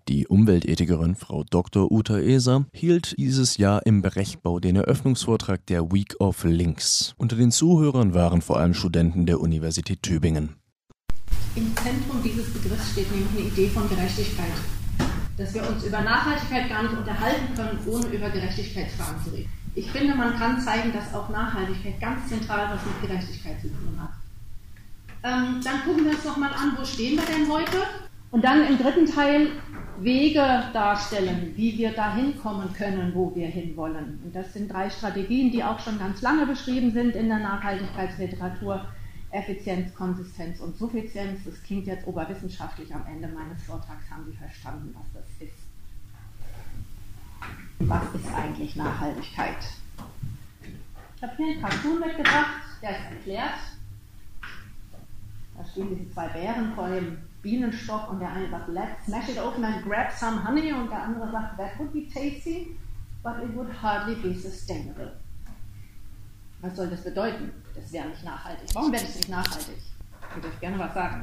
Die Umweltethikerin Frau Dr. Uta Eser hielt dieses Jahr im Brechbau den Eröffnungsvortrag der Week of Links. Unter den Zuhörern waren vor allem Studenten der Universität Tübingen. Im Zentrum dieses Begriffs steht nämlich eine Idee von Gerechtigkeit. Dass wir uns über Nachhaltigkeit gar nicht unterhalten können, ohne über Gerechtigkeitsfragen zu reden. Ich finde, man kann zeigen, dass auch Nachhaltigkeit ganz zentral was mit Gerechtigkeit zu tun hat. Dann gucken wir uns nochmal an, wo stehen wir denn heute? Und dann im dritten Teil Wege darstellen, wie wir dahin kommen können, wo wir hinwollen. Und das sind 3 Strategien, die auch schon ganz lange beschrieben sind in der Nachhaltigkeitsliteratur. Effizienz, Konsistenz und Suffizienz. Das klingt jetzt oberwissenschaftlich. Am Ende meines Vortrags haben Sie verstanden, was das ist. Was ist eigentlich Nachhaltigkeit? Ich habe hier einen Cartoon mitgebracht, der ist erklärt. Da stehen diese 2 Bären vor dem Bienenstock und der eine sagt, let's smash it open and grab some honey, und der andere sagt, that would be tasty, but it would hardly be sustainable. Was soll das bedeuten? Das wäre nicht nachhaltig. Warum wäre das nicht nachhaltig? Ich würde euch gerne was sagen.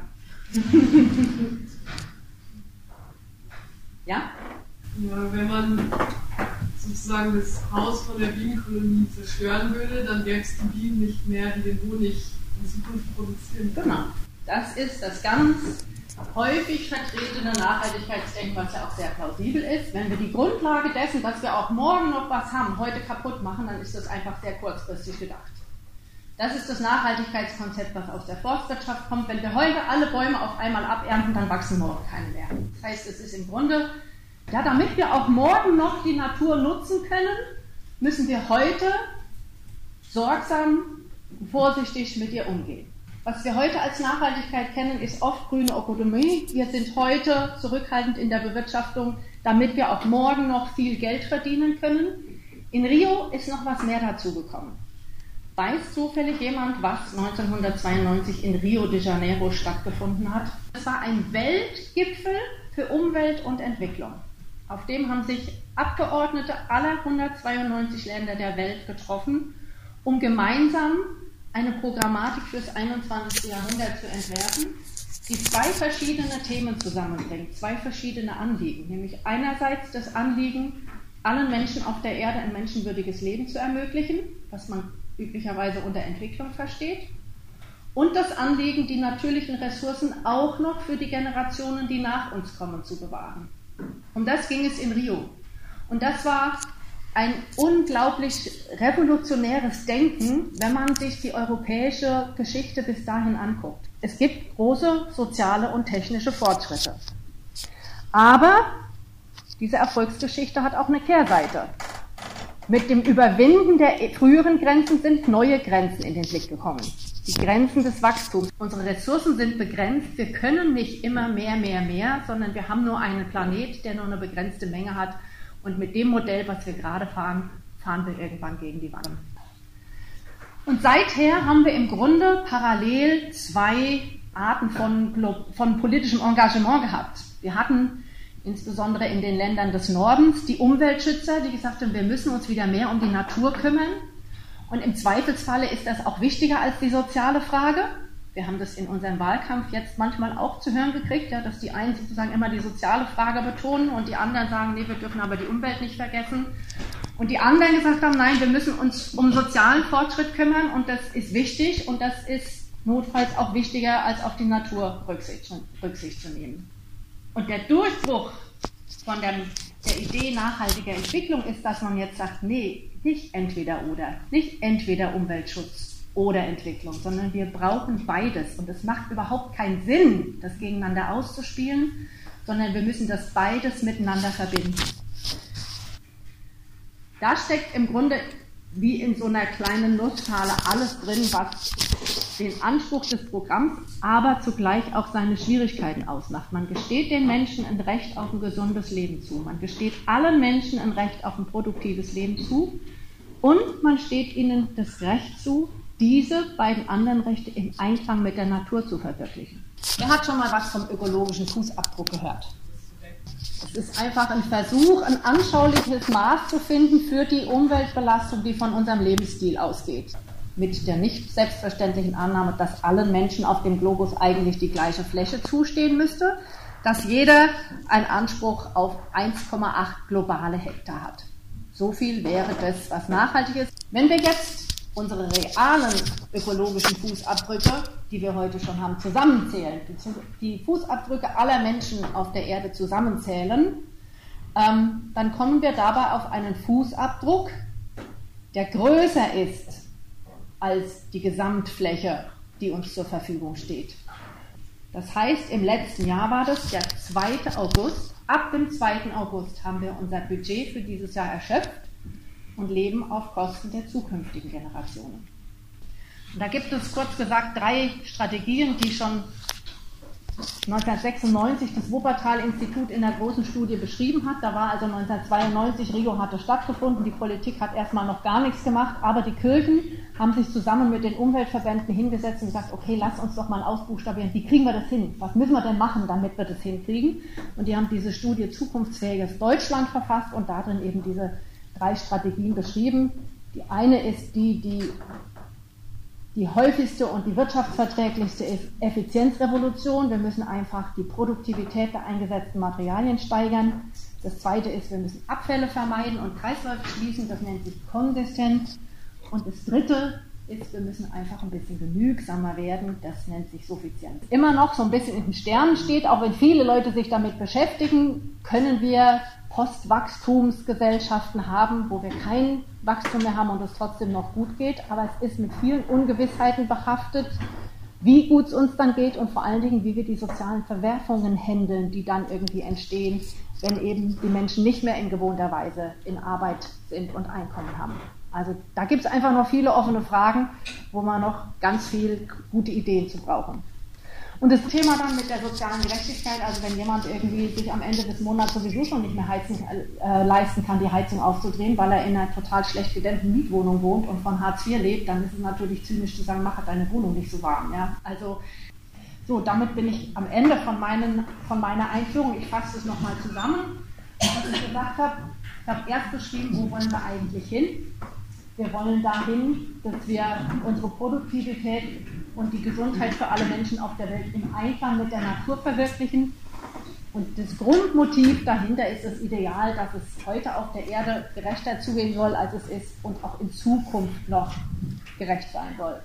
Ja? Ja, wenn man sozusagen das Haus von der Bienenkolonie zerstören würde, dann gäbe es die Bienen nicht mehr, die den Honig in Zukunft produzieren. Genau. Das ist das ganz häufig vertretene Nachhaltigkeitsdenken, was ja auch sehr plausibel ist. Wenn wir die Grundlage dessen, dass wir auch morgen noch was haben, heute kaputt machen, dann ist das einfach sehr kurzfristig gedacht. Das ist das Nachhaltigkeitskonzept, was aus der Forstwirtschaft kommt. Wenn wir heute alle Bäume auf einmal abernten, dann wachsen morgen keine mehr. Das heißt, es ist im Grunde, ja, damit wir auch morgen noch die Natur nutzen können, müssen wir heute sorgsam, vorsichtig mit ihr umgehen. Was wir heute als Nachhaltigkeit kennen, ist oft grüne Ökonomie. Wir sind heute zurückhaltend in der Bewirtschaftung, damit wir auch morgen noch viel Geld verdienen können. In Rio ist noch was mehr dazugekommen. Weiß zufällig jemand, was 1992 in Rio de Janeiro stattgefunden hat? Es war ein Weltgipfel für Umwelt und Entwicklung. Auf dem haben sich Abgeordnete aller 192 Länder der Welt getroffen, um gemeinsam eine Programmatik fürs 21. Jahrhundert zu entwerfen, die 2 verschiedene Themen zusammenbringt, 2 verschiedene Anliegen, nämlich einerseits das Anliegen, allen Menschen auf der Erde ein menschenwürdiges Leben zu ermöglichen, was man üblicherweise unter Entwicklung versteht, und das Anliegen, die natürlichen Ressourcen auch noch für die Generationen, die nach uns kommen, zu bewahren. Um das ging es in Rio. Und das war ein unglaublich revolutionäres Denken, wenn man sich die europäische Geschichte bis dahin anguckt. Es gibt große soziale und technische Fortschritte. Aber diese Erfolgsgeschichte hat auch eine Kehrseite. Mit dem Überwinden der früheren Grenzen sind neue Grenzen in den Blick gekommen. Die Grenzen des Wachstums. Unsere Ressourcen sind begrenzt. Wir können nicht immer mehr, sondern wir haben nur einen Planet, der nur eine begrenzte Menge hat. Und mit dem Modell, was wir gerade fahren, fahren wir irgendwann gegen die Wand. Und seither haben wir im Grunde parallel 2 Arten von politischem Engagement gehabt. Wir hatten insbesondere in den Ländern des Nordens die Umweltschützer, die gesagt haben, wir müssen uns wieder mehr um die Natur kümmern. Und im Zweifelsfalle ist das auch wichtiger als die soziale Frage. Wir haben das in unserem Wahlkampf jetzt manchmal auch zu hören gekriegt, ja, dass die einen sozusagen immer die soziale Frage betonen und die anderen sagen, nee, wir dürfen aber die Umwelt nicht vergessen. Und die anderen gesagt haben, nein, wir müssen uns um sozialen Fortschritt kümmern und das ist wichtig und das ist notfalls auch wichtiger, als auf die Natur Rücksicht zu nehmen. Und der Durchbruch von der Idee nachhaltiger Entwicklung ist, dass man jetzt sagt, nee, nicht entweder oder, nicht entweder Umweltschutz oder Entwicklung, sondern wir brauchen beides. Und es macht überhaupt keinen Sinn, das gegeneinander auszuspielen, sondern wir müssen das beides miteinander verbinden. Da steckt im Grunde wie in so einer kleinen Nussschale alles drin, was den Anspruch des Programms, aber zugleich auch seine Schwierigkeiten ausmacht. Man gesteht den Menschen ein Recht auf ein gesundes Leben zu. Man gesteht allen Menschen ein Recht auf ein produktives Leben zu. Und man steht ihnen das Recht zu, diese beiden anderen Rechte im Einklang mit der Natur zu verwirklichen. Wer hat schon mal was vom ökologischen Fußabdruck gehört? Es ist einfach ein Versuch, ein anschauliches Maß zu finden für die Umweltbelastung, die von unserem Lebensstil ausgeht. Mit der nicht selbstverständlichen Annahme, dass allen Menschen auf dem Globus eigentlich die gleiche Fläche zustehen müsste. dass jeder einen Anspruch auf 1,8 globale Hektar hat. So viel wäre das, was nachhaltig ist. Wenn wir jetzt unsere realen ökologischen Fußabdrücke, die wir heute schon haben, zusammenzählen, die Fußabdrücke aller Menschen auf der Erde zusammenzählen, dann kommen wir dabei auf einen Fußabdruck, der größer ist als die Gesamtfläche, die uns zur Verfügung steht. Das heißt, im letzten Jahr war das der 2. August. Ab dem 2. August haben wir unser Budget für dieses Jahr erschöpft und leben auf Kosten der zukünftigen Generationen. Und da gibt es kurz gesagt 3 Strategien, die schon 1996 das Wuppertal-Institut in der großen Studie beschrieben hat. Da war also 1992, Rio hatte stattgefunden, die Politik hat erstmal noch gar nichts gemacht, aber die Kirchen haben sich zusammen mit den Umweltverbänden hingesetzt und gesagt, okay, lass uns doch mal ausbuchstabieren, wie kriegen wir das hin? Was müssen wir denn machen, damit wir das hinkriegen? Und die haben diese Studie Zukunftsfähiges Deutschland verfasst und darin eben diese 3 Strategien beschrieben. Die eine ist die häufigste und die wirtschaftsverträglichste ist Effizienzrevolution. Wir müssen einfach die Produktivität der eingesetzten Materialien steigern. Das zweite ist, wir müssen Abfälle vermeiden und Kreisläufe schließen. Das nennt sich Konsistenz. Und das dritte ist, wir müssen einfach ein bisschen genügsamer werden. Das nennt sich Suffizienz. Immer noch so ein bisschen in den Sternen steht, auch wenn viele Leute sich damit beschäftigen, können wir Postwachstumsgesellschaften haben, wo wir kein Wachstum mehr haben und es trotzdem noch gut geht. Aber es ist mit vielen Ungewissheiten behaftet, wie gut es uns dann geht und vor allen Dingen, wie wir die sozialen Verwerfungen handeln, die dann irgendwie entstehen, wenn eben die Menschen nicht mehr in gewohnter Weise in Arbeit sind und Einkommen haben. Also da gibt es einfach noch viele offene Fragen, wo man noch ganz viel gute Ideen zu brauchen. Und das Thema dann mit der sozialen Gerechtigkeit, also wenn jemand irgendwie sich am Ende des Monats sowieso schon nicht mehr leisten kann, die Heizung aufzudrehen, weil er in einer total schlecht gedämmten Mietwohnung wohnt und von Hartz IV lebt, dann ist es natürlich zynisch zu sagen, mach deine Wohnung nicht so warm. Ja? Also so, damit bin ich am Ende von meiner Einführung. Ich fasse es nochmal zusammen, was ich gesagt habe. Ich habe erst beschrieben, wo wollen wir eigentlich hin? Wir wollen dahin, dass wir unsere Produktivität und die Gesundheit für alle Menschen auf der Welt im Einklang mit der Natur verwirklichen. Und das Grundmotiv dahinter ist das Ideal, dass es heute auf der Erde gerechter zugehen soll, als es ist und auch in Zukunft noch gerecht sein soll.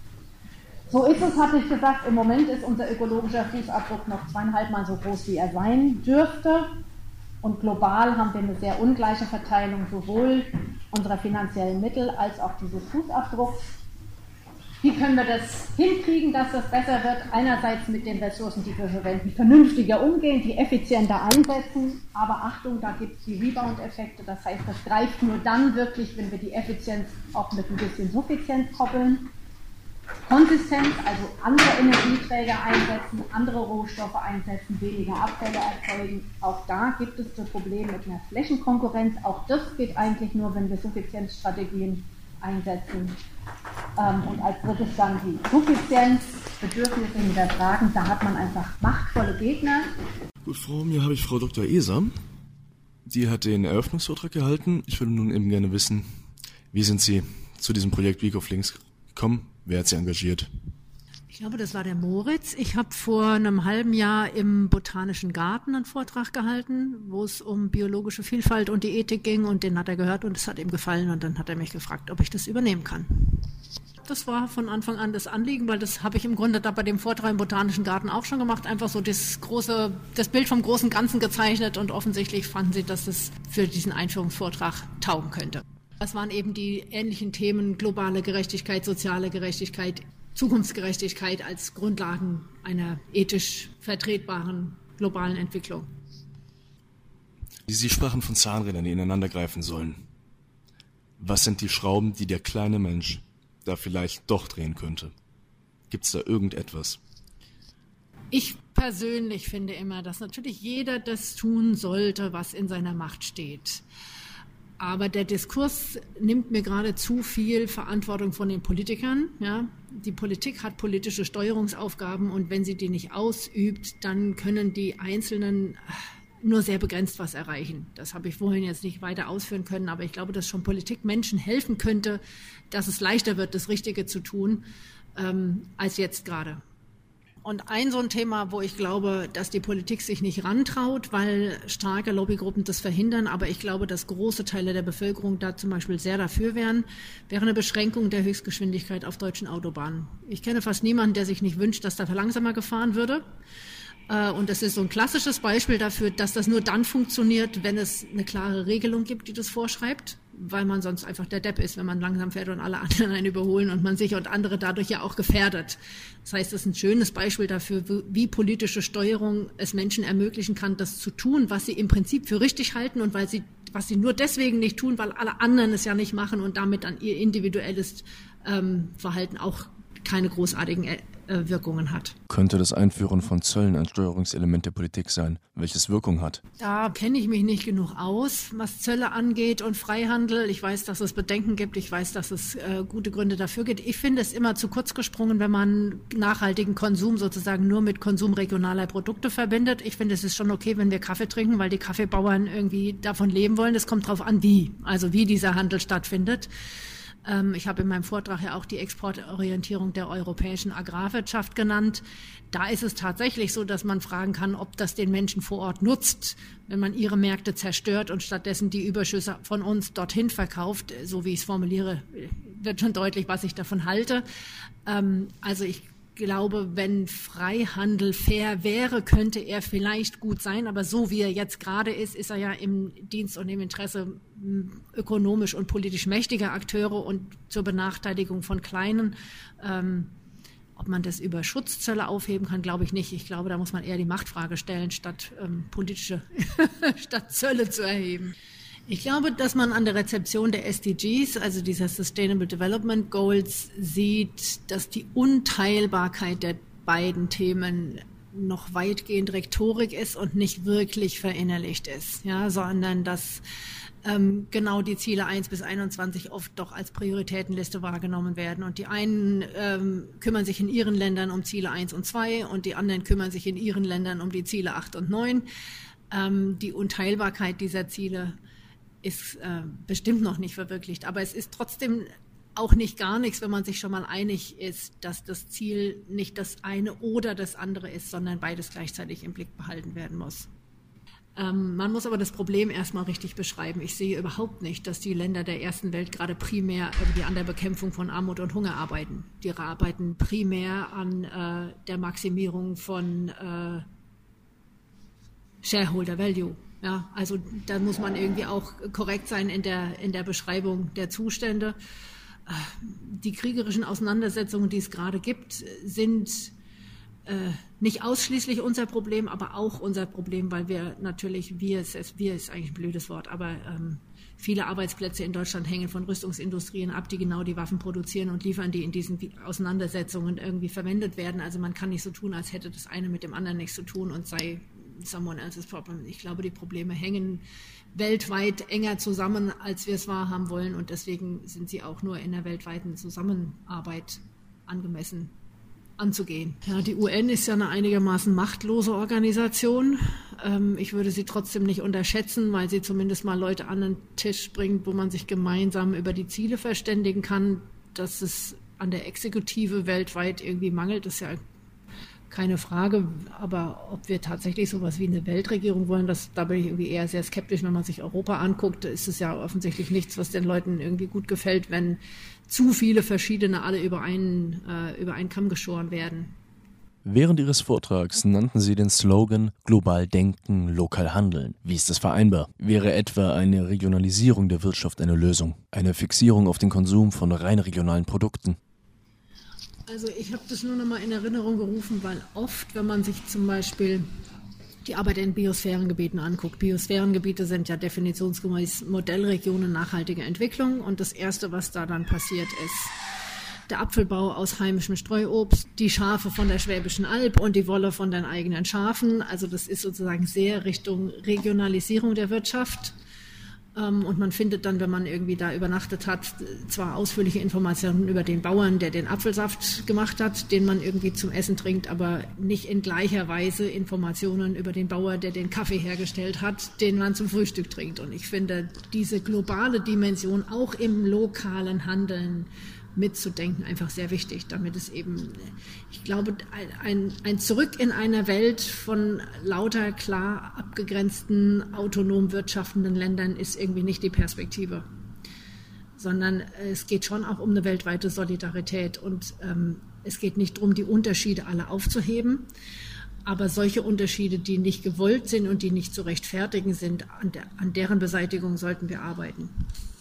So ist es, hatte ich gesagt, im Moment ist unser ökologischer Fußabdruck noch 2,5 Mal so groß, wie er sein dürfte. Und global haben wir eine sehr ungleiche Verteilung sowohl unserer finanziellen Mittel als auch dieses Fußabdrucks. Wie können wir das hinkriegen, dass das besser wird? Einerseits mit den Ressourcen, die wir verwenden, vernünftiger umgehen, die effizienter einsetzen. Aber Achtung, da gibt es die Rebound-Effekte. Das heißt, das greift nur dann wirklich, wenn wir die Effizienz auch mit ein bisschen Suffizienz koppeln. Konsistenz, also andere Energieträger einsetzen, andere Rohstoffe einsetzen, weniger Abfälle erzeugen. Auch da gibt es das Problem mit einer Flächenkonkurrenz. Auch das geht eigentlich nur, wenn wir Suffizienzstrategien einsetzen. Und als drittes dann die Suffizienz, Bedürfnisse hinterfragen. Da hat man einfach machtvolle Gegner. Gut, hier habe ich Frau Dr. Eser. Die hat den Eröffnungsvortrag gehalten. Ich würde nun eben gerne wissen, wie sind Sie zu diesem Projekt Week of Links gekommen? Wer hat Sie engagiert? Ich glaube, das war der Moritz. Ich habe vor einem halben Jahr im Botanischen Garten einen Vortrag gehalten, wo es um biologische Vielfalt und die Ethik ging und den hat er gehört und es hat ihm gefallen und dann hat er mich gefragt, ob ich das übernehmen kann. Das war von Anfang an das Anliegen, weil das habe ich im Grunde da bei dem Vortrag im Botanischen Garten auch schon gemacht, einfach so das Bild vom großen Ganzen gezeichnet und offensichtlich fanden sie, dass es für diesen Einführungsvortrag taugen könnte. Das waren eben die ähnlichen Themen, globale Gerechtigkeit, soziale Gerechtigkeit, Zukunftsgerechtigkeit als Grundlagen einer ethisch vertretbaren globalen Entwicklung. Sie sprachen von Zahnrädern, die ineinander greifen sollen. Was sind die Schrauben, die der kleine Mensch da vielleicht doch drehen könnte? Gibt es da irgendetwas? Ich persönlich finde immer, dass natürlich jeder das tun sollte, was in seiner Macht steht. Aber der Diskurs nimmt mir gerade zu viel Verantwortung von den Politikern. Ja? Die Politik hat politische Steuerungsaufgaben und wenn sie die nicht ausübt, dann können die Einzelnen nur sehr begrenzt was erreichen. Das habe ich vorhin jetzt nicht weiter ausführen können, aber ich glaube, dass schon Politik Menschen helfen könnte, dass es leichter wird, das Richtige zu tun, als jetzt gerade. Und so ein Thema, wo ich glaube, dass die Politik sich nicht rantraut, weil starke Lobbygruppen das verhindern, aber ich glaube, dass große Teile der Bevölkerung da zum Beispiel sehr dafür wäre eine Beschränkung der Höchstgeschwindigkeit auf deutschen Autobahnen. Ich kenne fast niemanden, der sich nicht wünscht, dass da langsamer gefahren würde. Und das ist so ein klassisches Beispiel dafür, dass das nur dann funktioniert, wenn es eine klare Regelung gibt, die das vorschreibt, weil man sonst einfach der Depp ist, wenn man langsam fährt und alle anderen einen überholen und man sich und andere dadurch ja auch gefährdet. Das heißt, das ist ein schönes Beispiel dafür, wie politische Steuerung es Menschen ermöglichen kann, das zu tun, was sie im Prinzip für richtig halten und was sie nur deswegen nicht tun, weil alle anderen es ja nicht machen und damit an ihr individuelles Verhalten auch keine großartigen Wirkungen hat. Könnte das Einführen von Zöllen ein Steuerungselement der Politik sein, welches Wirkung hat? Da kenne ich mich nicht genug aus, was Zölle angeht und Freihandel. Ich weiß, dass es Bedenken gibt. Ich weiß, dass es gute Gründe dafür gibt. Ich finde es immer zu kurz gesprungen, wenn man nachhaltigen Konsum sozusagen nur mit Konsum regionaler Produkte verbindet. Ich finde, es ist schon okay, wenn wir Kaffee trinken, weil die Kaffeebauern irgendwie davon leben wollen. Es kommt darauf an, wie dieser Handel stattfindet. Ich habe in meinem Vortrag ja auch die Exportorientierung der europäischen Agrarwirtschaft genannt. Da ist es tatsächlich so, dass man fragen kann, ob das den Menschen vor Ort nutzt, wenn man ihre Märkte zerstört und stattdessen die Überschüsse von uns dorthin verkauft. So wie ich es formuliere, wird schon deutlich, was ich davon halte. Also ich glaube, wenn Freihandel fair wäre, könnte er vielleicht gut sein, aber so wie er jetzt gerade ist, ist er ja im Dienst und im Interesse ökonomisch und politisch mächtiger Akteure und zur Benachteiligung von Kleinen. Ob man das über Schutzzölle aufheben kann, glaube ich nicht. Ich glaube, da muss man eher die Machtfrage stellen, statt statt Zölle zu erheben. Ich glaube, dass man an der Rezeption der SDGs, also dieser Sustainable Development Goals, sieht, dass die Unteilbarkeit der beiden Themen noch weitgehend Rhetorik ist und nicht wirklich verinnerlicht ist, ja, sondern dass genau die Ziele 1 bis 21 oft doch als Prioritätenliste wahrgenommen werden. Und die einen kümmern sich in ihren Ländern um Ziele 1 und 2 und die anderen kümmern sich in ihren Ländern um die Ziele 8 und 9. Die Unteilbarkeit dieser Ziele ist bestimmt noch nicht verwirklicht. Aber es ist trotzdem auch nicht gar nichts, wenn man sich schon mal einig ist, dass das Ziel nicht das eine oder das andere ist, sondern beides gleichzeitig im Blick behalten werden muss. Man muss aber das Problem erstmal richtig beschreiben. Ich sehe überhaupt nicht, dass die Länder der ersten Welt gerade primär irgendwie an der Bekämpfung von Armut und Hunger arbeiten. Die arbeiten primär an der Maximierung von Shareholder Value. Ja, also da muss man irgendwie auch korrekt sein in der Beschreibung der Zustände. Die kriegerischen Auseinandersetzungen, die es gerade gibt, sind nicht ausschließlich unser Problem, aber auch unser Problem, weil wir natürlich, wir ist eigentlich ein blödes Wort, aber viele Arbeitsplätze in Deutschland hängen von Rüstungsindustrien ab, die genau die Waffen produzieren und liefern, die in diesen Auseinandersetzungen irgendwie verwendet werden. Also man kann nicht so tun, als hätte das eine mit dem anderen nichts zu tun und sei someone else's problem. Ich glaube, die Probleme hängen weltweit enger zusammen, als wir es wahrhaben wollen und deswegen sind sie auch nur in der weltweiten Zusammenarbeit angemessen anzugehen. Ja, die UN ist ja eine einigermaßen machtlose Organisation. Ich würde sie trotzdem nicht unterschätzen, weil sie zumindest mal Leute an den Tisch bringt, wo man sich gemeinsam über die Ziele verständigen kann. Dass es an der Exekutive weltweit irgendwie mangelt, ist ja keine Frage. Aber ob wir tatsächlich sowas wie eine Weltregierung wollen, da bin ich irgendwie eher sehr skeptisch. Wenn man sich Europa anguckt, ist es ja offensichtlich nichts, was den Leuten irgendwie gut gefällt, wenn zu viele verschiedene alle über einen Kamm geschoren werden. Während Ihres Vortrags nannten Sie den Slogan »Global denken, lokal handeln«. Wie ist das vereinbar? Wäre etwa eine Regionalisierung der Wirtschaft eine Lösung? Eine Fixierung auf den Konsum von rein regionalen Produkten? Also ich habe das nur noch mal in Erinnerung gerufen, weil oft, wenn man sich zum Beispiel die Arbeit in Biosphärengebieten anguckt. Biosphärengebiete sind ja definitionsgemäß Modellregionen nachhaltiger Entwicklung und das Erste, was da dann passiert, ist der Apfelbau aus heimischem Streuobst, die Schafe von der Schwäbischen Alb und die Wolle von den eigenen Schafen. Also das ist sozusagen sehr Richtung Regionalisierung der Wirtschaft. Und man findet dann, wenn man irgendwie da übernachtet hat, zwar ausführliche Informationen über den Bauern, der den Apfelsaft gemacht hat, den man irgendwie zum Essen trinkt, aber nicht in gleicher Weise Informationen über den Bauer, der den Kaffee hergestellt hat, den man zum Frühstück trinkt. Und ich finde, diese globale Dimension auch im lokalen Handeln mitzudenken einfach sehr wichtig, damit es eben, ich glaube, ein Zurück in einer Welt von lauter klar abgegrenzten, autonom wirtschaftenden Ländern ist irgendwie nicht die Perspektive, sondern es geht schon auch um eine weltweite Solidarität und es geht nicht darum, die Unterschiede alle aufzuheben, aber solche Unterschiede, die nicht gewollt sind und die nicht zu rechtfertigen sind, an deren Beseitigung sollten wir arbeiten.